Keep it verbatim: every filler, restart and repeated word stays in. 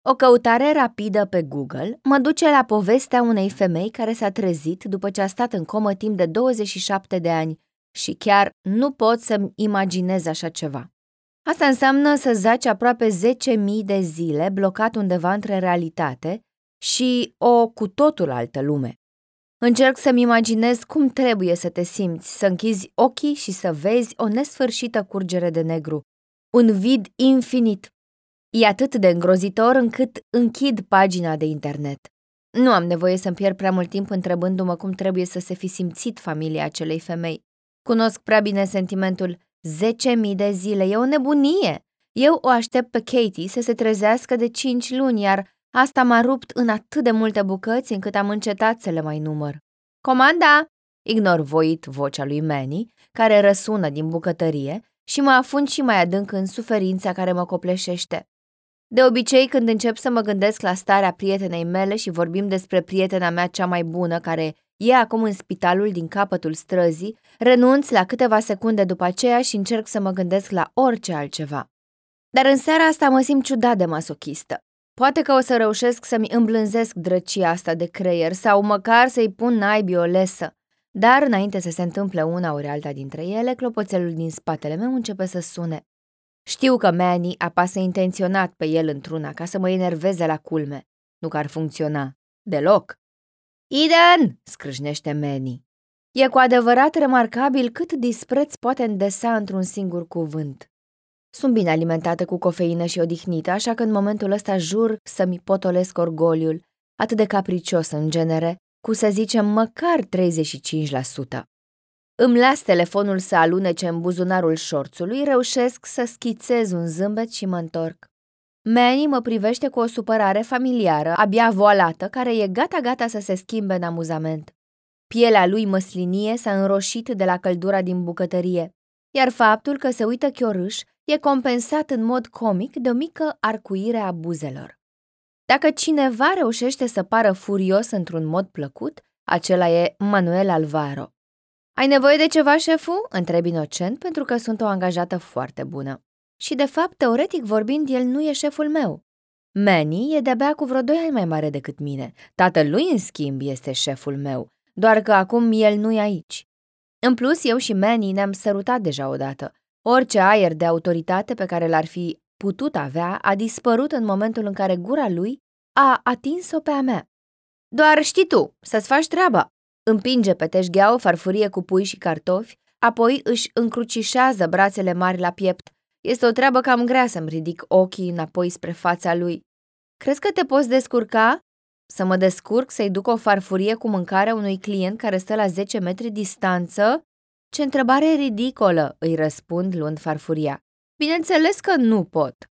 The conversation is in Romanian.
O căutare rapidă pe Google mă duce la povestea unei femei care s-a trezit după ce a stat în comă timp de douăzeci și șapte de ani și chiar nu pot să-mi imaginez așa ceva. Asta înseamnă să zaci aproape zece mii de zile blocat undeva între realitate și o cu totul altă lume. Încerc să-mi imaginez cum trebuie să te simți, să închizi ochii și să vezi o nesfârșită curgere de negru, un vid infinit. E atât de îngrozitor încât închid pagina de internet. Nu am nevoie să-mi pierd prea mult timp întrebându-mă cum trebuie să se fi simțit familia acelei femei. Cunosc prea bine sentimentul zece mii de zile, e o nebunie. Eu o aștept pe Katie să se trezească de cinci luni, iar asta m-a rupt în atât de multe bucăți încât am încetat să le mai număr. Comanda! Ignor voit vocea lui Manny, care răsună din bucătărie, și mă afund și mai adânc în suferința care mă copleșește. De obicei, când încep să mă gândesc la starea prietenei mele și vorbim despre prietena mea cea mai bună, care e acum în spitalul din capătul străzii, renunț la câteva secunde după aceea și încerc să mă gândesc la orice altceva. Dar în seara asta mă simt ciudat de masochistă. Poate că o să reușesc să-mi îmblânzesc drăcia asta de creier sau măcar să-i pun naibii o lesă. Dar înainte să se întâmple una ori alta dintre ele, clopoțelul din spatele meu începe să sune. Știu că Manny apasă intenționat pe el într-una ca să mă enerveze la culme. Nu că ar funcționa. Deloc. Eden! Scrâșnește Manny. E cu adevărat remarcabil cât dispreț poate îndesa într-un singur cuvânt. Sunt bine alimentată cu cofeină și odihnită, așa că în momentul ăsta jur să-mi potolesc orgoliul, atât de capricios în genere, cu să zicem măcar treizeci și cinci la sută. Îmi las telefonul să alunece în buzunarul șorțului, reușesc să schițez un zâmbet și mă întorc. Manny mă privește cu o supărare familiară, abia voalată, care e gata-gata să se schimbe în amuzament. Pielea lui măslinie s-a înroșit de la căldura din bucătărie, iar faptul că se uită chiorâș e compensat în mod comic de o mică arcuire a buzelor. Dacă cineva reușește să pară furios într-un mod plăcut, acela e Manuel Alvaro. Ai nevoie de ceva, șefu? Întreb inocent, pentru că sunt o angajată foarte bună. Și, de fapt, teoretic vorbind, el nu e șeful meu. Manny e de-abia cu vreo doi ani mai mare decât mine. Tatălui, în schimb, este șeful meu, doar că acum el nu e aici. În plus, eu și Manny ne-am sărutat deja odată. Orice aer de autoritate pe care l-ar fi putut avea a dispărut în momentul în care gura lui a atins-o pe a mea. Doar știi tu, să-ți faci treaba. Împinge pe teșghea o farfurie cu pui și cartofi, apoi își încrucișează brațele mari la piept. Este o treabă cam grea să-mi ridic ochii înapoi spre fața lui. Crezi că te poți descurca? Să mă descurc să-i duc o farfurie cu mâncare unui client care stă la zece metri distanță? Ce întrebare ridicolă, îi răspund luând farfuria. Bineînțeles că nu pot.